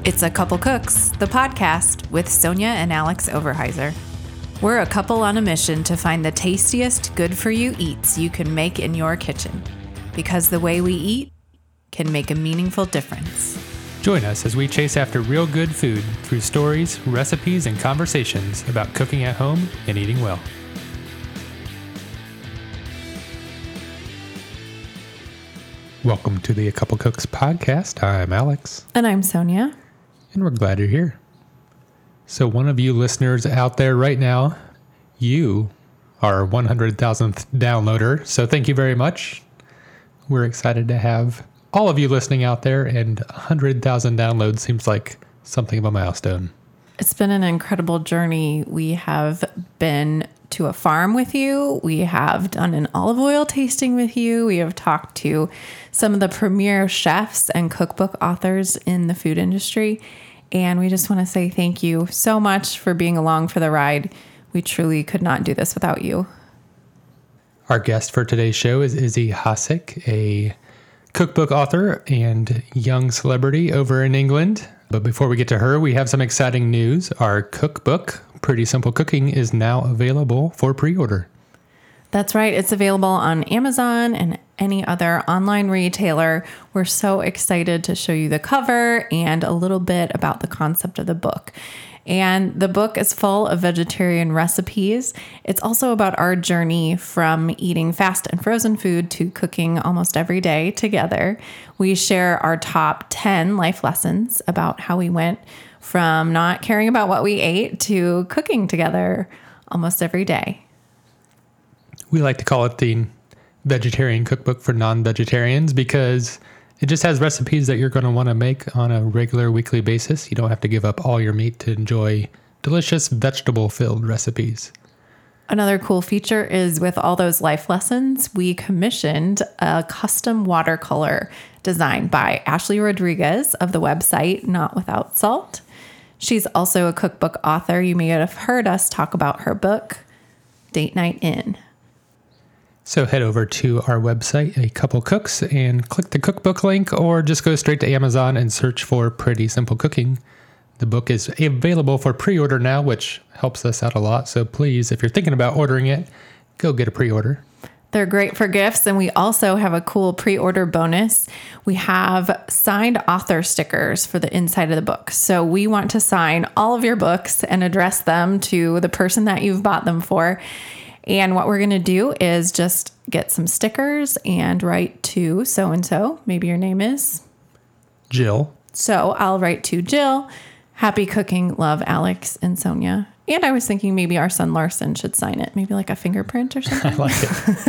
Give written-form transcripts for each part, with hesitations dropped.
It's A Couple Cooks, the podcast with Sonia and Alex Overheiser. We're a couple on a mission to find the tastiest good-for-you eats you can make in your kitchen, because the way we eat can make a meaningful difference. Join us as we chase after real good food through stories, recipes, and conversations about cooking at home and eating well. Welcome to the A Couple Cooks podcast. I'm Alex. And I'm Sonia. And we're glad you're here. So one of you listeners out there right now, you are our 100,000th downloader. So thank you very much. We're excited to have all of you listening out there, and 100,000 downloads seems like something of a milestone. It's been an incredible journey. We have been to a farm with you. We have done an olive oil tasting with you. We have talked to some of the premier chefs and cookbook authors in the food industry. And we just want to say thank you so much for being along for the ride. We truly could not do this without you. Our guest for today's show is Izzy Hossack, a cookbook author and young celebrity over in England. But before we get to her, we have some exciting news. Our cookbook, Pretty Simple Cooking, is now available for pre-order. That's right. It's available on Amazon and any other online retailer. We're so excited to show you the cover and a little bit about the concept of the book. And the book is full of vegetarian recipes. It's also about our journey from eating fast and frozen food to cooking almost every day together. We share our top 10 life lessons about how we went from not caring about what we ate to cooking together almost every day. We like to call it the vegetarian cookbook for non-vegetarians because it just has recipes that you're going to want to make on a regular weekly basis. You don't have to give up all your meat to enjoy delicious vegetable-filled recipes. Another cool feature is with all those life lessons, we commissioned a custom watercolor designed by Ashley Rodriguez of the website Not Without Salt. She's also a cookbook author. You may have heard us talk about her book, Date Night In. So head over to our website, A Couple Cooks, and click the cookbook link, or just go straight to Amazon and search for Pretty Simple Cooking. The book is available for pre-order now, which helps us out a lot. So please, if you're thinking about ordering it, go get a pre-order. They're great for gifts, and we also have a cool pre-order bonus. We have signed author stickers for the inside of the book. So we want to sign all of your books and address them to the person that you've bought them for. And what we're going to do is just get some stickers and write to so-and-so. Maybe your name is Jill. So I'll write to Jill. Happy cooking. Love, Alex and Sonia. And I was thinking maybe our son Larson should sign it. Maybe like a fingerprint or something. I like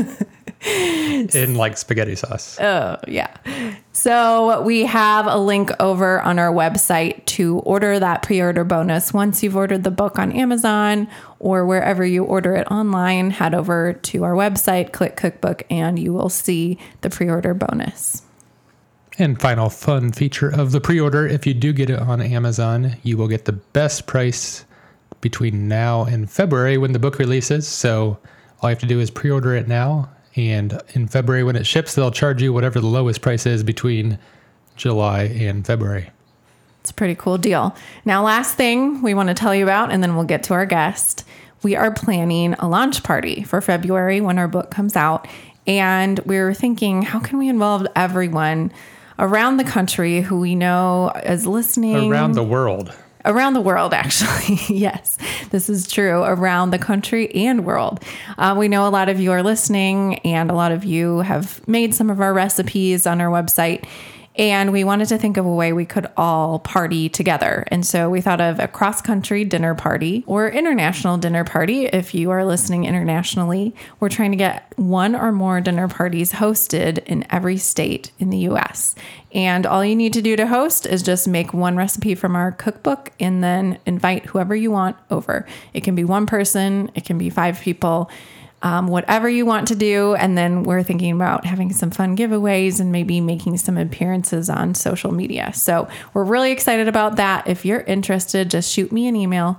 it. In like spaghetti sauce. Oh, yeah. So we have a link over on our website to order that pre-order bonus. Once you've ordered the book on Amazon or wherever you order it online, head over to our website, click cookbook, and you will see the pre-order bonus. And final fun feature of the pre-order, if you do get it on Amazon, you will get the best price between now and February when the book releases. So all you have to do is pre-order it now. And in February, when it ships, they'll charge you whatever the lowest price is between July and February. It's a pretty cool deal. Now, last thing we want to tell you about, and then we'll get to our guest. We are planning a launch party for February when our book comes out. And we were thinking, how can we involve everyone around the country who we know is listening? Around the world. Around the world, actually. Yes, this is true. Around the country and world. We know a lot of you are listening, and a lot of you have made some of our recipes on our website. And we wanted to think of a way we could all party together. And so we thought of a cross-country dinner party or international dinner party. If you are listening internationally, we're trying to get one or more dinner parties hosted in every state in the U.S. And all you need to do to host is just make one recipe from our cookbook and then invite whoever you want over. It can be one person, it can be 5 people. Whatever you want to do. And then we're thinking about having some fun giveaways and maybe making some appearances on social media. So we're really excited about that. If you're interested, just shoot me an email,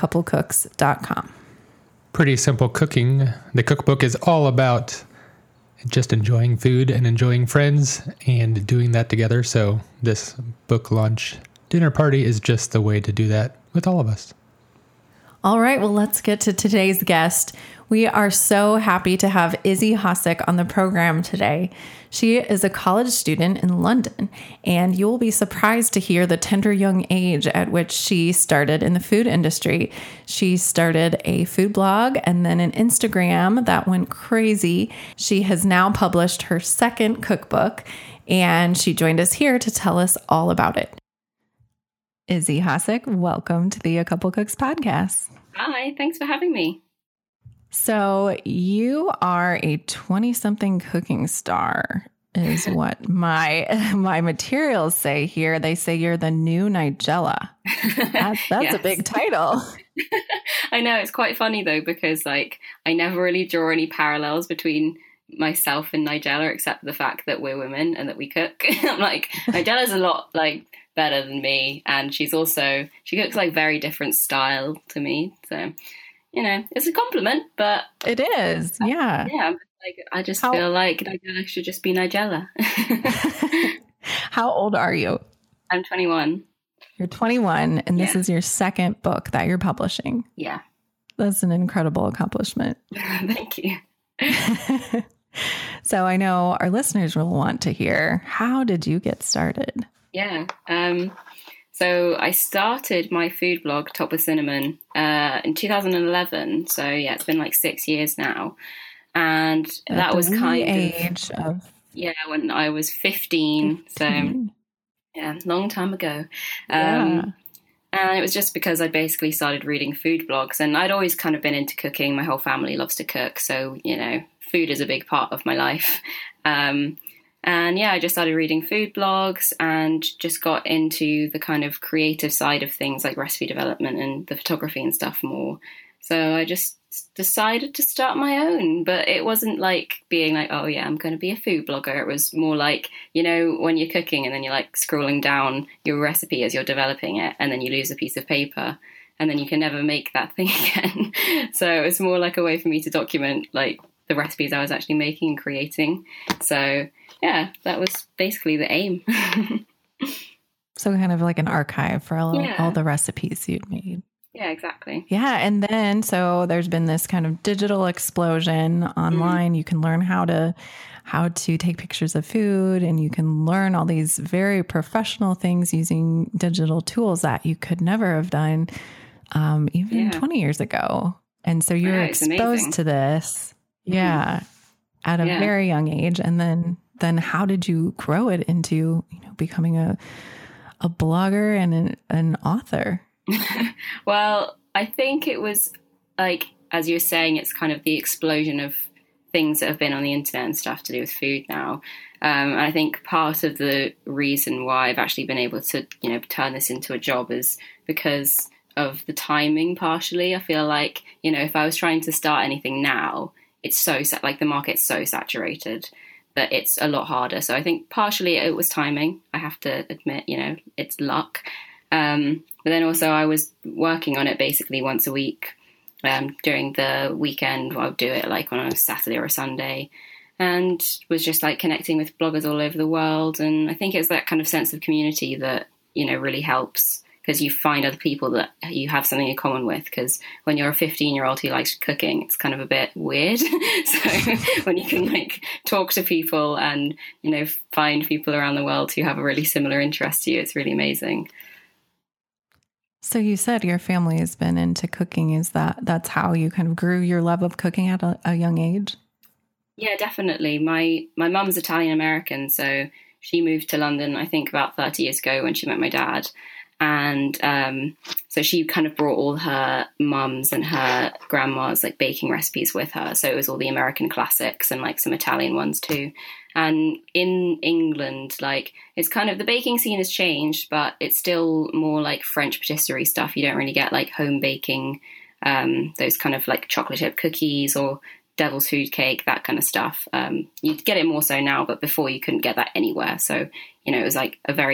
sonia@acouplecooks.com. Pretty Simple Cooking. The cookbook is all about just enjoying food and enjoying friends and doing that together. So this book launch dinner party is just the way to do that with all of us. All right, well, let's get to today's guest. We are so happy to have Izzy Hosick on the program today. She is a college student in London, and you will be surprised to hear the tender young age at which she started in the food industry. She started a food blog and then an Instagram that went crazy. She has now published her second cookbook, and she joined us here to tell us all about it. Izzy Hosick, welcome to the A Couple Cooks podcast. Hi, thanks for having me. So you are a 20-something cooking star, is what my materials say here. They say you're the new Nigella. That's yes. A big title. I know, it's quite funny though, because I never really draw any parallels between myself and Nigella, except the fact that we're women and that we cook. I'm like, Nigella's a lot better than me, and she cooks very different style to me, so it's a compliment. But it is, yeah. I just feel like Nigella should just be Nigella. How old are you? I'm 21. You're 21, and this is your second book that you're publishing. Yeah, that's an incredible accomplishment. Thank you. So I know our listeners will want to hear, how did you get started? Yeah. So I started my food blog, Top with Cinnamon, in 2011. So yeah, it's been 6 years now. And that was kind age of... Yeah, when I was 15. So yeah, long time ago. And it was just because I basically started reading food blogs, and I'd always kind of been into cooking. My whole family loves to cook. So, food is a big part of my life. And yeah, I just started reading food blogs and just got into the kind of creative side of things, like recipe development and the photography and stuff more. So I just decided to start my own, but it wasn't being oh yeah, I'm going to be a food blogger. It was more when you're cooking and then you're scrolling down your recipe as you're developing it, and then you lose a piece of paper and then you can never make that thing again. So it's more like a way for me to document the recipes I was actually making and creating. So yeah, that was basically the aim. So kind of like an archive for all the recipes you'd made. Yeah, exactly. Yeah. And then, so there's been this kind of digital explosion online. You can learn how to take pictures of food, and you can learn all these very professional things using digital tools that you could never have done even 20 years ago. And so you're exposed to this. Yeah. At a very young age. And then how did you grow it into, becoming a blogger and an author? Well, I think it was as you were saying, it's kind of the explosion of things that have been on the internet and stuff to do with food now. And I think part of the reason why I've actually been able to, turn this into a job is because of the timing partially. I feel if I was trying to start anything now, it's so the market's so saturated that it's a lot harder. So I think partially it was timing. I have to admit, it's luck. But then also I was working on it basically once a week. During the weekend, I would do it on a Saturday or a Sunday, and was just connecting with bloggers all over the world. And I think it's that kind of sense of community that, really helps, because you find other people that you have something in common with. Because when you're a 15-year-old who likes cooking, it's kind of a bit weird. So when you can talk to people and, find people around the world who have a really similar interest to you, it's really amazing. So you said your family has been into cooking. That's how you kind of grew your love of cooking at a young age? Yeah, definitely. My mum's Italian American, so she moved to London, I think about 30 years ago when she met my dad. And so she kind of brought all her mums and her grandma's baking recipes with her. So it was all the American classics and some Italian ones too. And in England, it's kind of, the baking scene has changed, but it's still more French patisserie stuff. You don't really get home baking, those kind of chocolate chip cookies or devil's food cake, that kind of stuff. You get it more so now, but before you couldn't get that anywhere. So, it was a very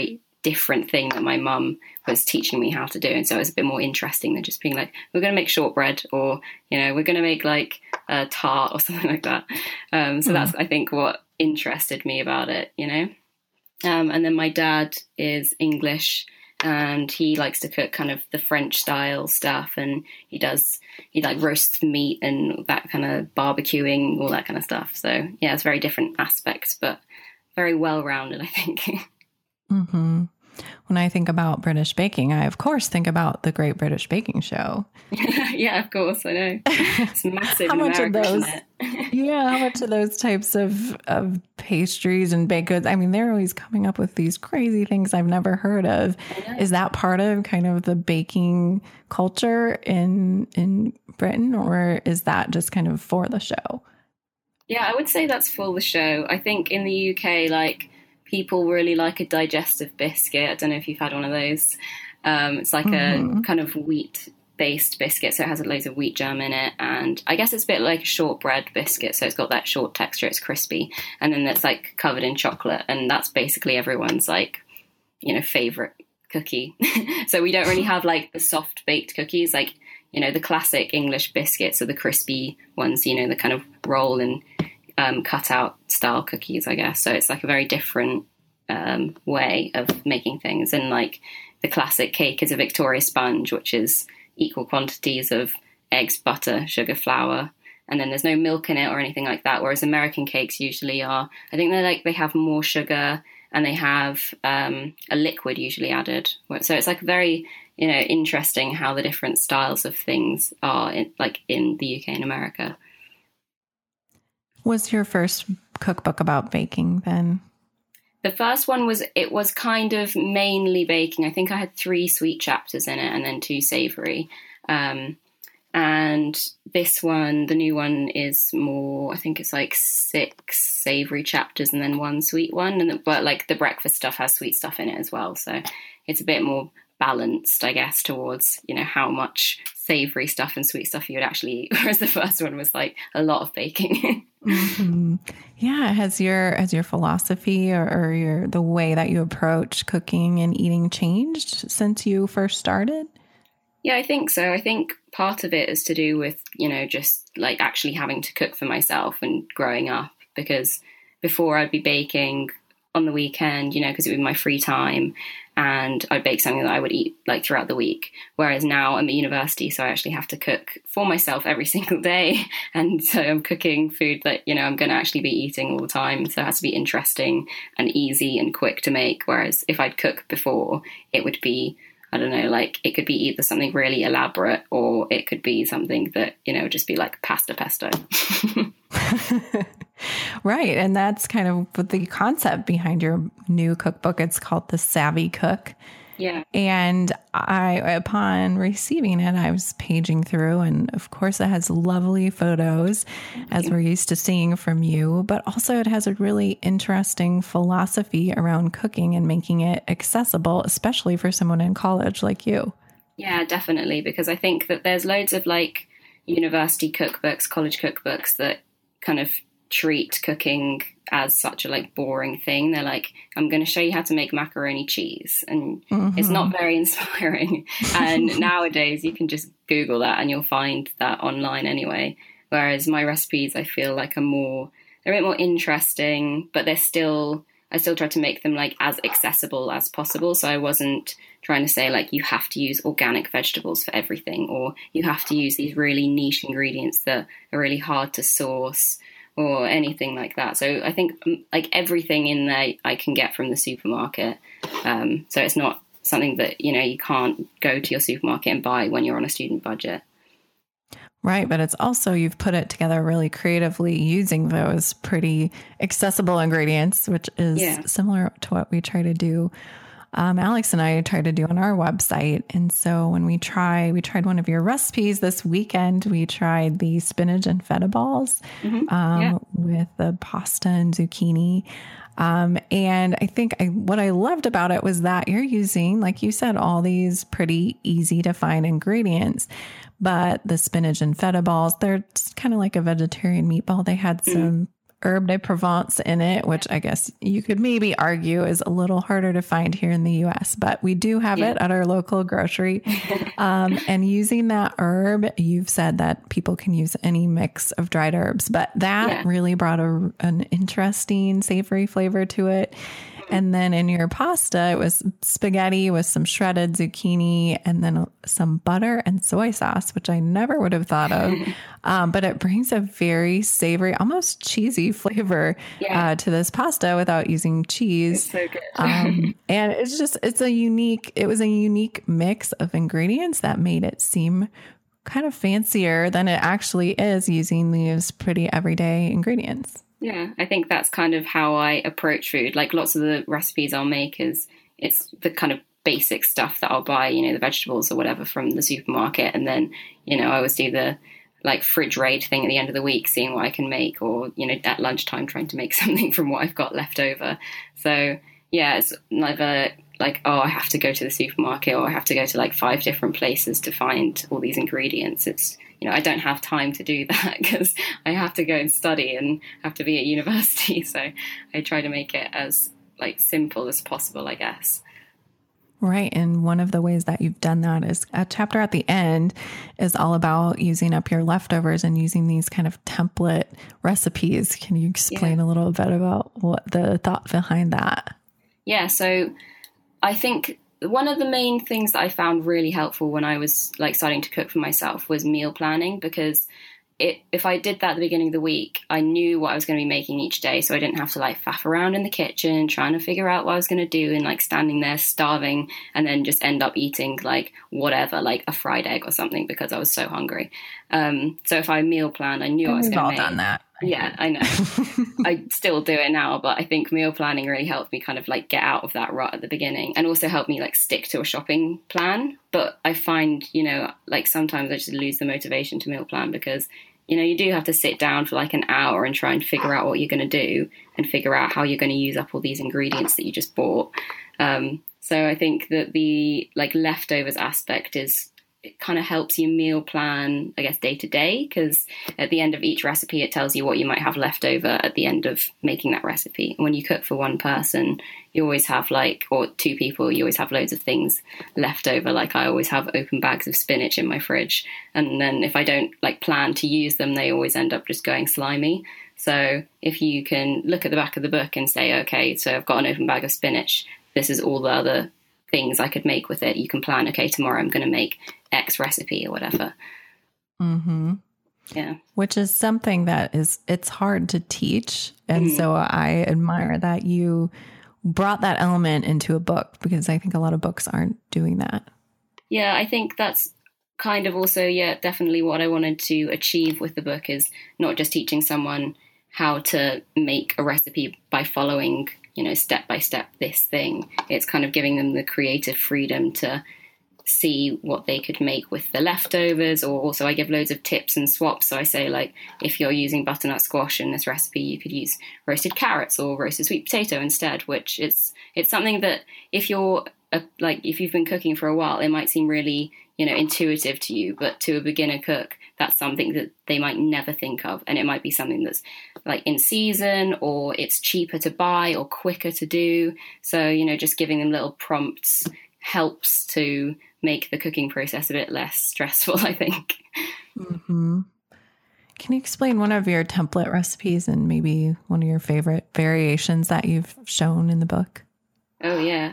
different thing that my mum was teaching me how to do. And so it was a bit more interesting than just being like, we're going to make shortbread, or, you know, we're going to make like a tart or something like that. So that's, I think, what interested me about it, you know. And then my dad is English, and he likes to cook kind of the French style stuff, and he like roasts meat and that kind of barbecuing, all that kind of stuff. So yeah, it's very different aspects, but very well-rounded, I think. Mm-hmm. When I think about British baking, I of course think about the Great British Baking Show. Yeah, of course, I know. It's massive. How in much America, of those? isn't it? Yeah, how much of those types of pastries and baked goods? I mean, they're always coming up with these crazy things I've never heard of. Is that part of kind of the baking culture in Britain, or is that just kind of for the show? Yeah, I would say that's for the show. I think in the UK, like, people really like a digestive biscuit. I don't know if you've had one of those. It's like a kind of wheat-based biscuit, so it has loads of wheat germ in it. And I guess it's a bit like a shortbread biscuit, so it's got that short texture, it's crispy. And then it's like covered in chocolate, and that's basically everyone's, like, you know, favourite cookie. So we don't really have like the soft-baked cookies, like, you know, the classic English biscuits are the crispy ones, you know, the kind of roll and cut out style cookies, I guess. So it's like a very different way of making things. And like the classic cake is a Victoria sponge, which is equal quantities of eggs, butter, sugar, flour, and then there's no milk in it or anything like that. Whereas American cakes usually are, I think they have more sugar, and they have a liquid usually added. So it's like very, you know, interesting how the different styles of things are in the UK and America. Was your first cookbook about baking then? The first one was kind of mainly baking. I think I had 3 sweet chapters in it and then 2 savory. And this one, the new one, is more, I think it's like 6 savory chapters and then 1 sweet one. But like the breakfast stuff has sweet stuff in it as well. So it's a bit more balanced, I guess, towards, you know, how much savory stuff and sweet stuff you would actually eat. Whereas the first one was like a lot of baking. Mm-hmm. Yeah. Has your philosophy or the way that you approach cooking and eating changed since you first started? Yeah, I think so. I think part of it is to do with, you know, just like actually having to cook for myself and growing up, because before I'd be baking on the weekend, you know, because it would be my free time, and I'd bake something that I would eat like throughout the week. Whereas now I'm at university, so I actually have to cook for myself every single day. And so I'm cooking food that, you know, I'm going to actually be eating all the time. So it has to be interesting and easy and quick to make. Whereas if I'd cook before, it would be, I don't know, like it could be either something really elaborate or it could be something that, you know, just be like pasta pesto. Right. And that's kind of the concept behind your new cookbook. It's called The Savvy Cook. Yeah. And upon receiving it, I was paging through, and of course it has lovely photos, as we're used to seeing from you, but also it has a really interesting philosophy around cooking and making it accessible, especially for someone in college like you. Yeah, definitely. Because I think that there's loads of like university cookbooks, college cookbooks that kind of treat cooking as such a like boring thing. They're like, I'm going to show you how to make macaroni cheese, and it's not very inspiring. And nowadays you can just Google that and you'll find that online anyway. Whereas my recipes, I feel like they're a bit more interesting, but I still try to make them like as accessible as possible. So I wasn't trying to say like you have to use organic vegetables for everything, or you have to use these really niche ingredients that are really hard to source, or anything like that. So I think like everything in there I can get from the supermarket. So it's not something that, you know, you can't go to your supermarket and buy when you're on a student budget. Right. But it's also, you've put it together really creatively using those pretty accessible ingredients, which is similar to what we try to do. Alex and I try to do on our website. And so when we tried one of your recipes this weekend, we tried the spinach and feta balls with the pasta and zucchini. And I think what I loved about it was that you're using, like you said, all these pretty easy to find ingredients, but the spinach and feta balls, they're kind of like a vegetarian meatball. They had some herb de Provence in it, which I guess you could maybe argue is a little harder to find here in the US, but we do have it at our local grocery. And using that herb, you've said that people can use any mix of dried herbs, but that really brought an interesting savory flavor to it. And then in your pasta, it was spaghetti with some shredded zucchini and then some butter and soy sauce, which I never would have thought of. But it brings a very savory, almost cheesy flavor to this pasta without using cheese. It's so good. And it was a unique mix of ingredients that made it seem kind of fancier than it actually is using these pretty everyday ingredients. Yeah, I think that's kind of how I approach food. Like lots of the recipes I'll make it's the kind of basic stuff that I'll buy, the vegetables or whatever from the supermarket. And then, I always do the like fridge raid thing at the end of the week, seeing what I can make, or, at lunchtime trying to make something from what I've got left over. So yeah, it's never like, oh, I have to go to the supermarket or I have to go to like 5 different places to find all these ingredients. It's, I don't have time to do that because I have to go and study and have to be at university. So I try to make it as like simple as possible, I guess. Right. And one of the ways that you've done that is a chapter at the end is all about using up your leftovers and using these kind of template recipes. Can you explain a little bit about what the thought behind that? Yeah. So I think one of the main things that I found really helpful when I was like starting to cook for myself was meal planning, because if I did that at the beginning of the week, I knew what I was going to be making each day. So I didn't have to like faff around in the kitchen trying to figure out what I was going to do and like standing there starving and then just end up eating like whatever, like a fried egg or something because I was so hungry. So if I meal planned, I knew I was going to make. We've all done that. Yeah, I know. I still do it now, but I think meal planning really helped me kind of like get out of that rut at the beginning and also helped me like stick to a shopping plan. But I find, like sometimes I just lose the motivation to meal plan because, you do have to sit down for like an hour and try and figure out what you're going to do and figure out how you're going to use up all these ingredients that you just bought. So I think that the like leftovers aspect it kind of helps you meal plan, I guess, day to day, because at the end of each recipe, it tells you what you might have left over at the end of making that recipe. And when you cook for one person, you always have or 2 people, you always have loads of things left over. Like I always have open bags of spinach in my fridge. And then if I don't like plan to use them, they always end up just going slimy. So if you can look at the back of the book and say, okay, so I've got an open bag of spinach, this is all the other things I could make with it. You can plan, okay, tomorrow I'm going to make X recipe or whatever. Mm-hmm. Yeah. Which is something that it's hard to teach. And so I admire that you brought that element into a book, because I think a lot of books aren't doing that. Yeah, I think that's kind of also, definitely what I wanted to achieve with the book, is not just teaching someone how to make a recipe by following, step by step this thing. It's kind of giving them the creative freedom to see what they could make with the leftovers. Or also I give loads of tips and swaps. So I say, like, if you're using butternut squash in this recipe, you could use roasted carrots or roasted sweet potato instead, which it's something that if you've been cooking for a while, it might seem really, intuitive to you, but to a beginner cook, that's something that they might never think of. And it might be something that's like in season, or it's cheaper to buy or quicker to do. So, just giving them little prompts helps to make the cooking process a bit less stressful, I think. Mm-hmm. Can you explain one of your template recipes and maybe one of your favorite variations that you've shown in the book? Oh, yeah.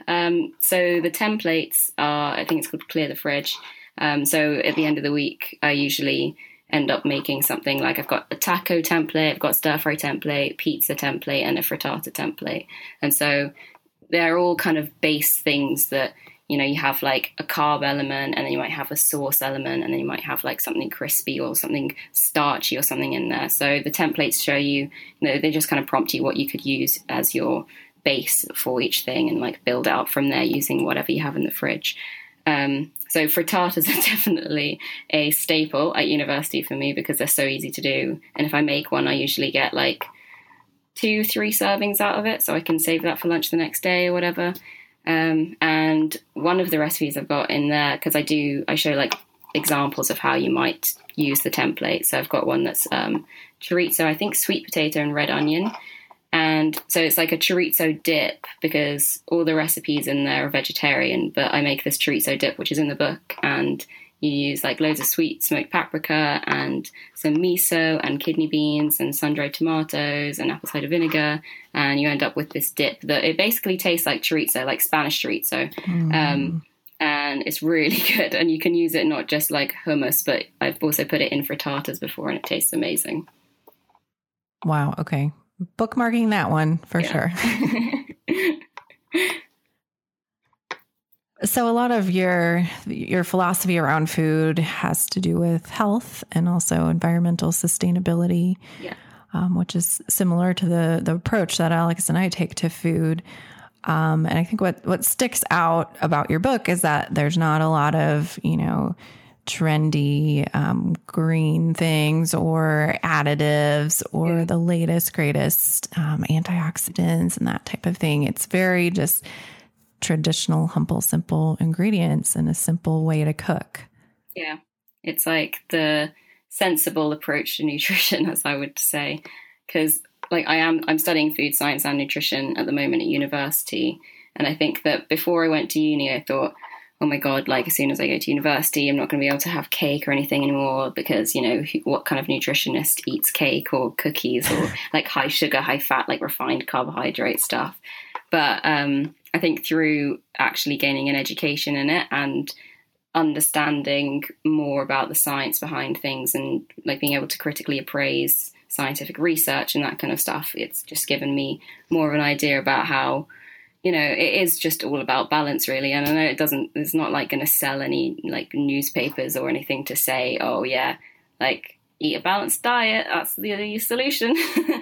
So the templates are, I think it's called Clear the Fridge. So at the end of the week, I usually end up making something like I've got a taco template, I've got stir fry template, pizza template, and a frittata template. And so they're all kind of base things that, you have like a carb element, and then you might have a sauce element, and then you might have like something crispy or something starchy or something in there. So the templates show you, they just kind of prompt you what you could use as your base for each thing, and like build out from there using whatever you have in the fridge. So frittatas are definitely a staple at university for me because they're so easy to do. And if I make one, I usually get like 2-3 servings out of it, so I can save that for lunch the next day or whatever. And one of the recipes I've got in there, because I show like examples of how you might use the template. So I've got one that's chorizo, I think sweet potato and red onion. And so it's like a chorizo dip, because all the recipes in there are vegetarian, but I make this chorizo dip, which is in the book, and you use like loads of sweet smoked paprika and some miso and kidney beans and sun-dried tomatoes and apple cider vinegar, and you end up with this dip that it basically tastes like chorizo, like Spanish chorizo. And it's really good, and you can use it not just like hummus, but I've also put it in frittatas before, and it tastes amazing. Wow. Okay. Bookmarking that one for sure. So a lot of your philosophy around food has to do with health and also environmental sustainability, which is similar to the approach that Alex and I take to food. And I think what sticks out about your book is that there's not a lot of, trendy green things or additives or the latest, greatest antioxidants and that type of thing. It's very just traditional, humble, simple ingredients and a simple way to cook. Yeah. It's like the sensible approach to nutrition, as I would say, because like I'm studying food science and nutrition at the moment at university. And I think that before I went to uni, I thought, oh my God, like as soon as I go to university, I'm not going to be able to have cake or anything anymore, because, what kind of nutritionist eats cake or cookies or like high sugar, high fat, like refined carbohydrate stuff. But I think through actually gaining an education in it and understanding more about the science behind things and like being able to critically appraise scientific research and that kind of stuff, it's just given me more of an idea about how, it is just all about balance, really. And I know it's not like going to sell any like newspapers or anything to say, oh yeah, like eat a balanced diet, that's the solution.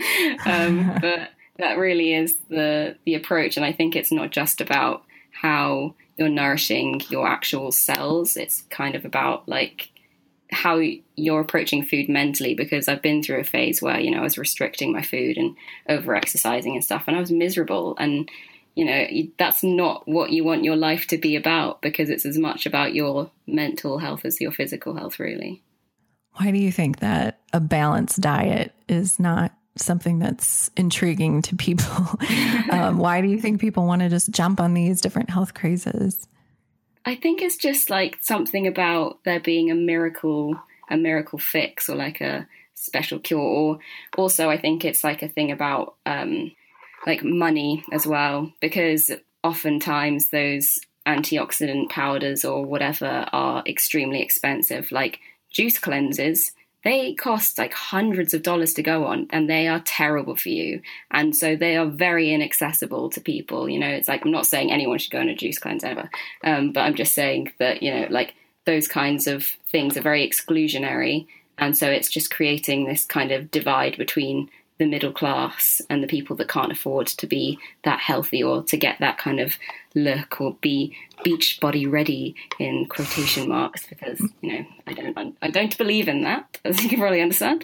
But that really is the approach. And I think it's not just about how you're nourishing your actual cells. It's kind of about like how you're approaching food mentally, because I've been through a phase where, I was restricting my food and over exercising and stuff, and I was miserable. And, that's not what you want your life to be about, because it's as much about your mental health as your physical health, really. Why do you think that a balanced diet is not something that's intriguing to people? Why do you think people want to just jump on these different health crazes? I think it's just like something about there being a miracle fix or like a special cure. Or also I think it's like a thing about like money as well, because oftentimes those antioxidant powders or whatever are extremely expensive. Like juice cleanses, they cost like hundreds of dollars to go on, and they are terrible for you. And so they are very inaccessible to people. It's like, I'm not saying anyone should go on a juice cleanse ever. But I'm just saying that, like those kinds of things are very exclusionary. And so it's just creating this kind of divide between the middle class and the people that can't afford to be that healthy or to get that kind of look or be beach body ready in quotation marks, because I don't believe in that, as you can probably understand.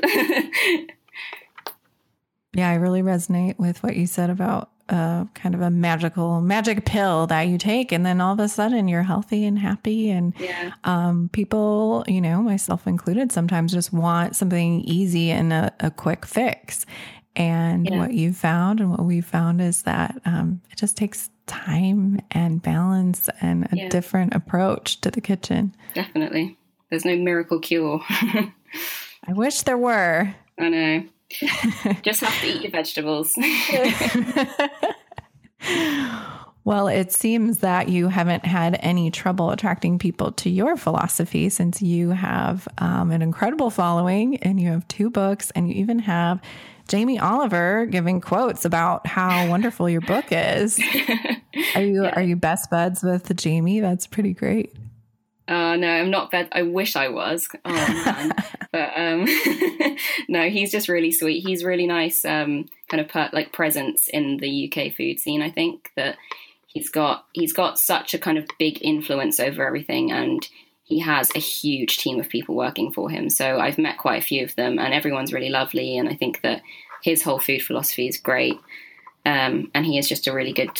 Yeah, I really resonate with what you said about kind of a magic pill that you take, and then all of a sudden you're healthy and happy. And people, myself included, sometimes just want something easy and a quick fix. And what you found and what we found is that it just takes time and balance and a different approach to the kitchen. Definitely. There's no miracle cure. I wish there were. I know. Just have to eat your vegetables. Well, it seems that you haven't had any trouble attracting people to your philosophy, since you have an incredible following and you have 2 books, and you even have Jamie Oliver giving quotes about how wonderful your book is. Are you best buds with Jamie? That's pretty great. No, I'm not bad. I wish I was. Oh man. But no, he's just really sweet. He's really nice, kind of presence in the UK food scene. I think that he's got such a kind of big influence over everything, and he has a huge team of people working for him. So I've met quite a few of them, and everyone's really lovely. And I think that his whole food philosophy is great. And he is just a really good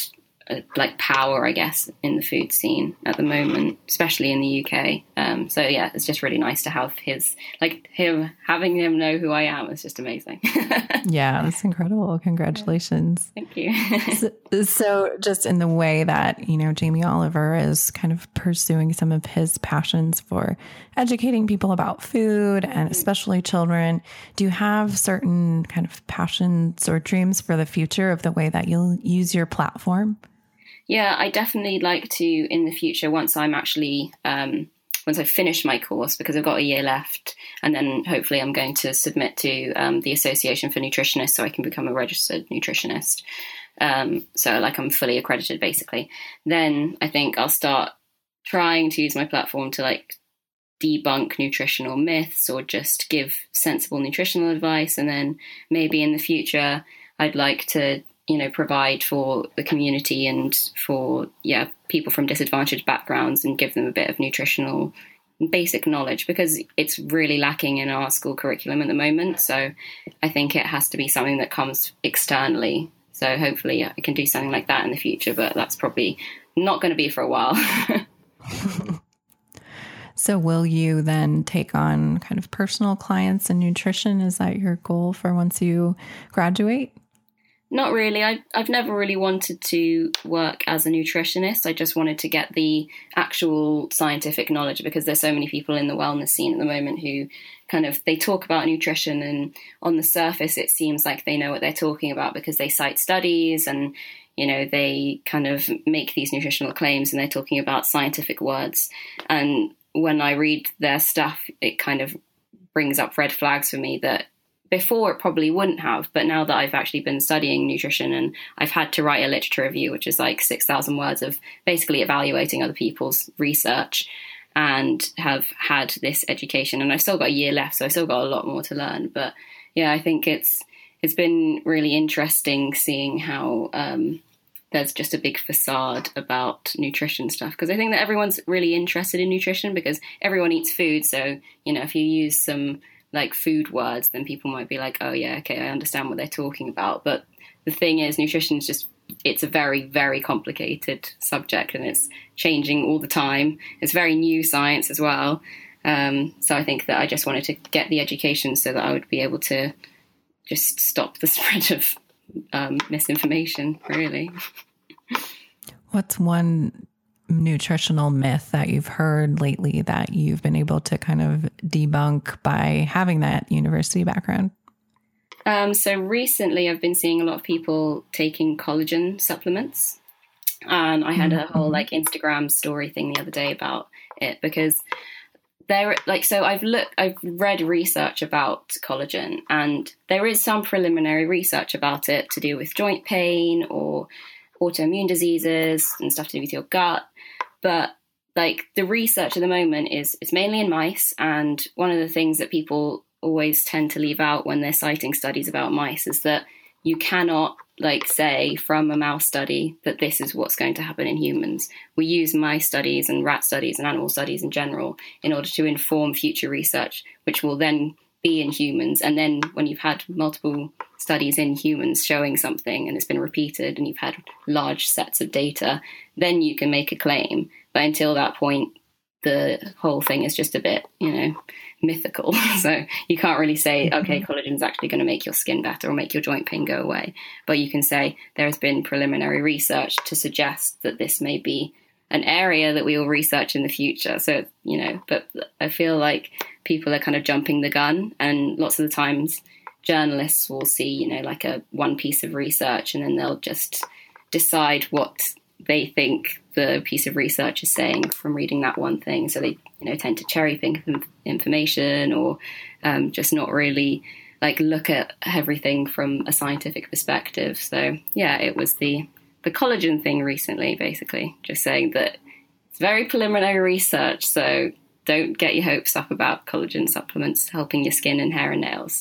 like power, I guess, in the food scene at the moment, especially in the UK. So yeah, it's just really nice to have having him know who I am is just amazing. Yeah, that's incredible. Congratulations. Thank you. So just in the way that, you know, Jamie Oliver is kind of pursuing some of his passions for educating people about food and especially children, do you have certain kind of passions or dreams for the future of the way that you'll use your platform? Yeah, I definitely like to in the future, once I'm actually, once I finish my course, because I've got a year left, and then hopefully I'm going to submit to the Association for Nutritionists so I can become a registered nutritionist. So like I'm fully accredited basically. Then I think I'll start trying to use my platform to like debunk nutritional myths or just give sensible nutritional advice. And then maybe in the future, I'd like to, you know, provide for the community and for, people from disadvantaged backgrounds and give them a bit of nutritional basic knowledge, because it's really lacking in our school curriculum at the moment. So I think it has to be something that comes externally. So hopefully I can do something like that in the future, but that's probably not going to be for a while. So will you then take on kind of personal clients in nutrition? Is that your goal for once you graduate? Not really. I've never really wanted to work as a nutritionist. I just wanted to get the actual scientific knowledge, because there's so many people in the wellness scene at the moment who kind of, they talk about nutrition and on the surface it seems like they know what they're talking about because they cite studies and, you know, they kind of make these nutritional claims and they're talking about scientific words. And when I read their stuff, it kind of brings up red flags for me that before it probably wouldn't have, but now that I've actually been studying nutrition and I've had to write a literature review, which is like 6,000 words of basically evaluating other people's research, and have had this education, and I've still got a year left, so I've still got a lot more to learn. But yeah, I think it's been really interesting seeing how there's just a big facade about nutrition stuff, because I think that everyone's really interested in nutrition because everyone eats food. So, you know, if you use some like food words, then people might be like, oh yeah, okay, I understand what they're talking about. But the thing is, nutrition is just, it's a very, very complicated subject and it's changing all the time. It's very new science as well. So I think that I just wanted to get the education so that I would be able to just stop the spread of misinformation, really. What's one nutritional myth that you've heard lately that you've been able to kind of debunk by having that university background? So recently I've been seeing a lot of people taking collagen supplements, and I had a whole like Instagram story thing the other day about it, because there, like, so I've read research about collagen, and there is some preliminary research about it to do with joint pain or autoimmune diseases and stuff to do with your gut. But like the research at the moment is mainly in mice. And one of the things that people always tend to leave out when they're citing studies about mice is that you cannot like say from a mouse study that this is what's going to happen in humans. We use mice studies and rat studies and animal studies in general in order to inform future research, which will then be in humans. And then when you've had multiple studies in humans showing something and it's been repeated and you've had large sets of data, then you can make a claim. But until that point, the whole thing is just a bit, you know, mythical. So you can't really say, okay, collagen is actually going to make your skin better or make your joint pain go away. But you can say there has been preliminary research to suggest that this may be an area that we will research in the future. So, you know, but I feel like people are kind of jumping the gun, and lots of the times journalists will see, you know, like one piece of research and then they'll just decide what they think the piece of research is saying from reading that one thing. So they, you know, tend to cherry pick information or just not really like look at everything from a scientific perspective. So yeah, it was the collagen thing recently, basically just saying that it's very preliminary research. So don't get your hopes up about collagen supplements helping your skin and hair and nails.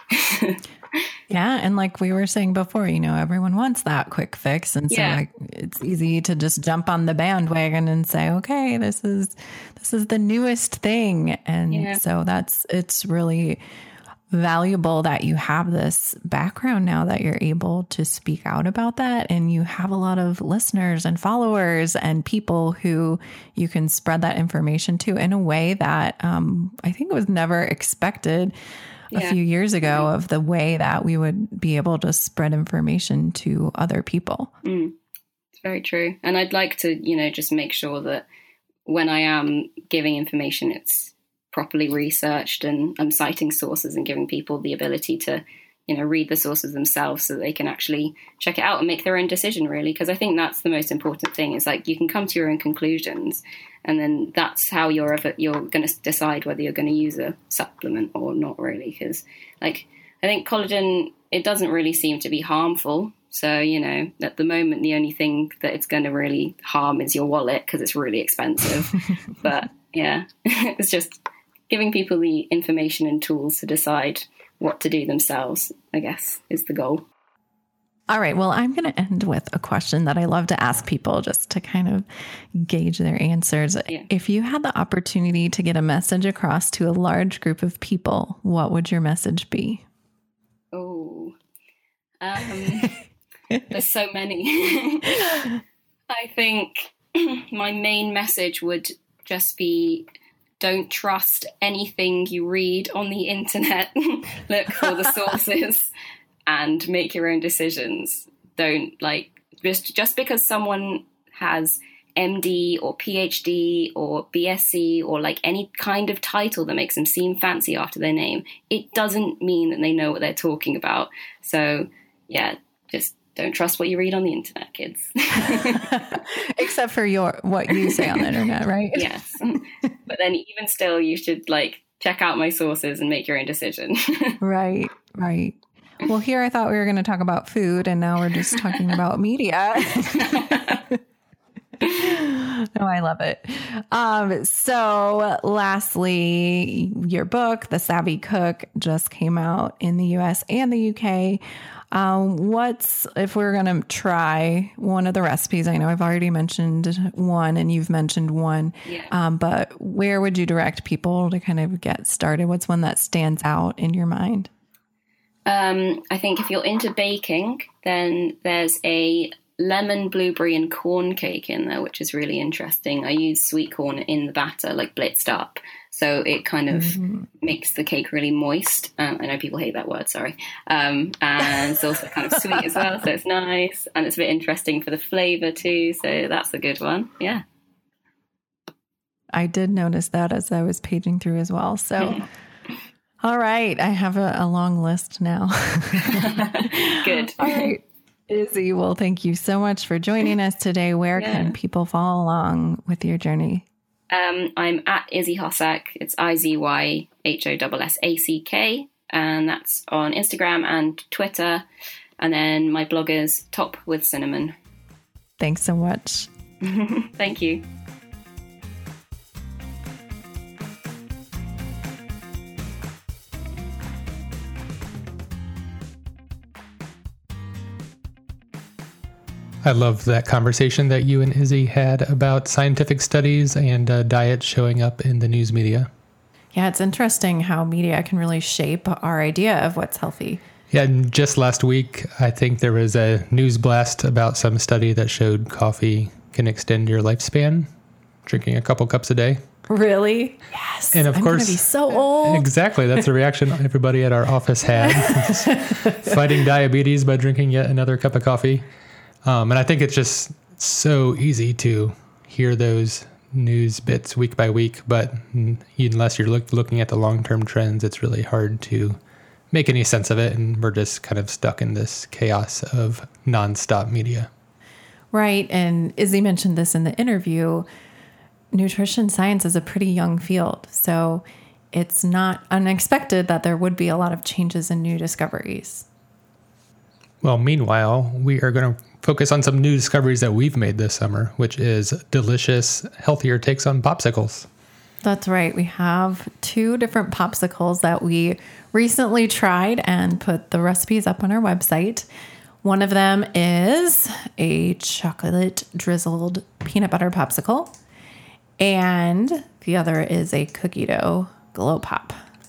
Yeah. And like we were saying before, you know, everyone wants that quick fix. And so like, it's easy to just jump on the bandwagon and say, okay, this is the newest thing. And so it's really valuable that you have this background now that you're able to speak out about that. And you have a lot of listeners and followers and people who you can spread that information to in a way that I think was never expected a few years ago, of the way that we would be able to spread information to other people. It's very true. And I'd like to, just make sure that when I am giving information, it's properly researched, and I'm citing sources and giving people the ability to, read the sources themselves so that they can actually check it out and make their own decision, really. Because I think that's the most important thing, is like you can come to your own conclusions, and then that's how you're going to decide whether you're going to use a supplement or not, really. Because I think collagen, it doesn't really seem to be harmful. So, at the moment, the only thing that it's going to really harm is your wallet, because it's really expensive. But yeah, it's just giving people the information and tools to decide what to do themselves, I guess, is the goal. All right. Well, I'm going to end with a question that I love to ask people just to kind of gauge their answers. Yeah. If you had the opportunity to get a message across to a large group of people, what would your message be? Oh, there's so many. I think my main message would just be, don't trust anything you read on the internet. Look for the sources and make your own decisions. Don't just because someone has MD or PhD or BSc or any kind of title that makes them seem fancy after their name, it doesn't mean that they know what they're talking about. So yeah, just don't trust what you read on the internet, kids. Except for what you say on the internet, right? Yes. But then even still, you should check out my sources and make your own decision. Right. Well, here I thought we were going to talk about food, and now we're just talking about media. No, I love it. So lastly, your book, The Savvy Cook, just came out in the US and the UK. If we're going to try one of the recipes, I know I've already mentioned one and you've mentioned one, but where would you direct people to kind of get started? What's one that stands out in your mind? I think if you're into baking, then there's a lemon, blueberry and corn cake in there, which is really interesting. I use sweet corn in the batter, blitzed up. So it kind of makes the cake really moist. I know people hate that word, sorry. And it's also kind of sweet as well, so it's nice. And it's a bit interesting for the flavour too, so that's a good one, yeah. I did notice that as I was paging through as well, so... All right, I have a long list now. Good. All right, Izzy, well, thank you so much for joining us today. Where can people follow along with your journey? I'm at Izzy Hossack. It's IZYHOSSACK, and that's on Instagram and Twitter. And then my blog is Top with Cinnamon. Thanks so much. Thank you. I love that conversation that you and Izzy had about scientific studies and diet showing up in the news media. Yeah, it's interesting how media can really shape our idea of what's healthy. Yeah, and just last week, I think there was a news blast about some study that showed coffee can extend your lifespan, drinking a couple cups a day. Really? Yes. And of course, I'm going to be so old. Exactly. That's the reaction everybody at our office had. Fighting diabetes by drinking yet another cup of coffee. And I think it's just so easy to hear those news bits week by week, but unless you're looking at the long-term trends, it's really hard to make any sense of it. And we're just kind of stuck in this chaos of nonstop media. Right. And Izzy mentioned this in the interview. Nutrition science is a pretty young field, so it's not unexpected that there would be a lot of changes and new discoveries. Well, meanwhile, we are going to focus on some new discoveries that we've made this summer, which is delicious, healthier takes on popsicles. That's right. We have 2 different popsicles that we recently tried and put the recipes up on our website. One of them is a chocolate drizzled peanut butter popsicle, and the other is a cookie dough glow pop.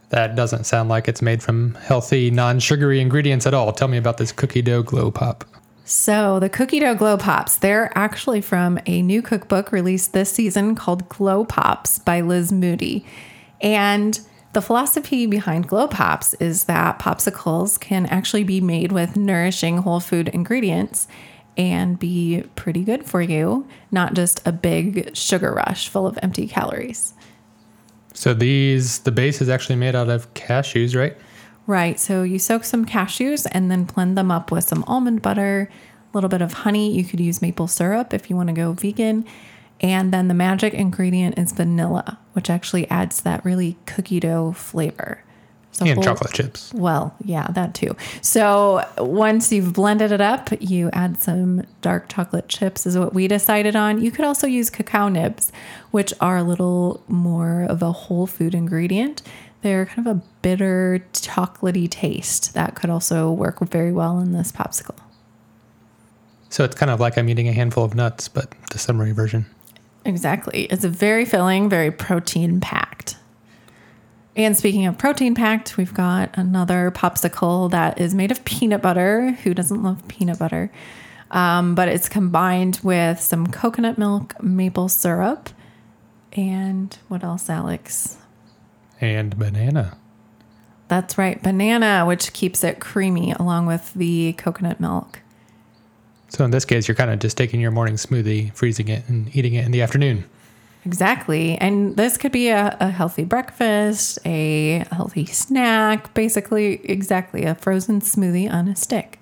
That doesn't sound like it's made from healthy, non-sugary ingredients at all. Tell me about this cookie dough glow pop. So the cookie dough glow pops, they're actually from a new cookbook released this season called Glow Pops by Liz Moody. And the philosophy behind Glow Pops is that popsicles can actually be made with nourishing whole food ingredients and be pretty good for you, not just a big sugar rush full of empty calories. So the base is actually made out of cashews, right? Right. So you soak some cashews and then blend them up with some almond butter, a little bit of honey. You could use maple syrup if you want to go vegan. And then the magic ingredient is vanilla, which actually adds that really cookie dough flavor. And chocolate chips. Well, yeah, that too. So once you've blended it up, you add some dark chocolate chips is what we decided on. You could also use cacao nibs, which are a little more of a whole food ingredient. They're kind of a bitter, chocolatey taste that could also work very well in this popsicle. So it's kind of like I'm eating a handful of nuts, but the summery version. Exactly. It's a very filling, very protein-packed. And speaking of protein-packed, we've got another popsicle that is made of peanut butter. Who doesn't love peanut butter? But it's combined with some coconut milk, maple syrup, and what else, Alex? And banana. That's right, banana, which keeps it creamy along with the coconut milk. So in this case, you're kind of just taking your morning smoothie, freezing it, and eating it in the afternoon. Exactly. And this could be a healthy breakfast, a healthy snack, basically, exactly, a frozen smoothie on a stick.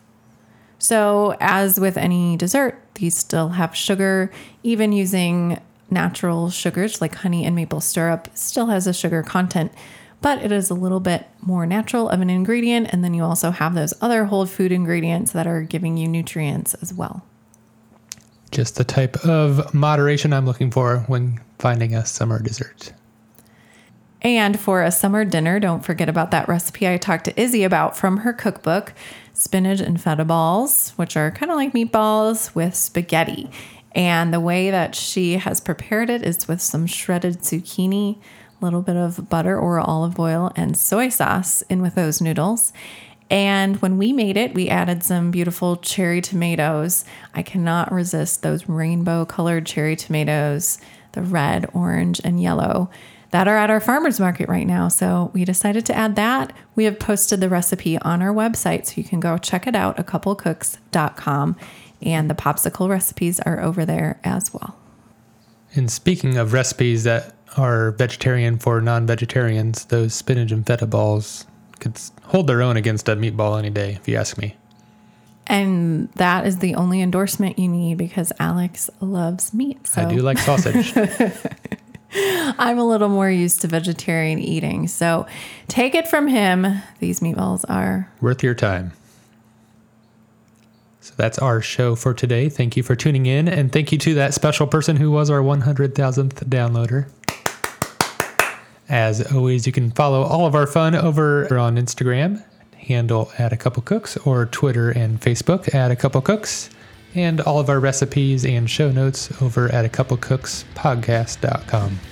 So as with any dessert, these still have sugar. Even using natural sugars like honey and maple syrup still has a sugar content, but it is a little bit more natural of an ingredient. And then you also have those other whole food ingredients that are giving you nutrients as well. Just the type of moderation I'm looking for when finding a summer dessert. And for a summer dinner, don't forget about that recipe I talked to Izzy about from her cookbook, spinach and feta balls, which are kind of like meatballs with spaghetti. And the way that she has prepared it is with some shredded zucchini, a little bit of butter or olive oil, and soy sauce in with those noodles. And when we made it, we added some beautiful cherry tomatoes. I cannot resist those rainbow colored cherry tomatoes, the red, orange, and yellow that are at our farmer's market right now. So we decided to add that. We have posted the recipe on our website, so you can go check it out, acouplecooks.com. And the popsicle recipes are over there as well. And speaking of recipes that are vegetarian for non-vegetarians, those spinach and feta balls could hold their own against a meatball any day, if you ask me. And that is the only endorsement you need because Alex loves meat. So. I do like sausage. I'm a little more used to vegetarian eating. So take it from him. These meatballs are worth your time. So that's our show for today. Thank you for tuning in. And thank you to that special person who was our 100,000th downloader. As always, you can follow all of our fun over on Instagram, handle at A Couple Cooks, or Twitter and Facebook at A Couple Cooks, and all of our recipes and show notes over at acouplecookspodcast.com.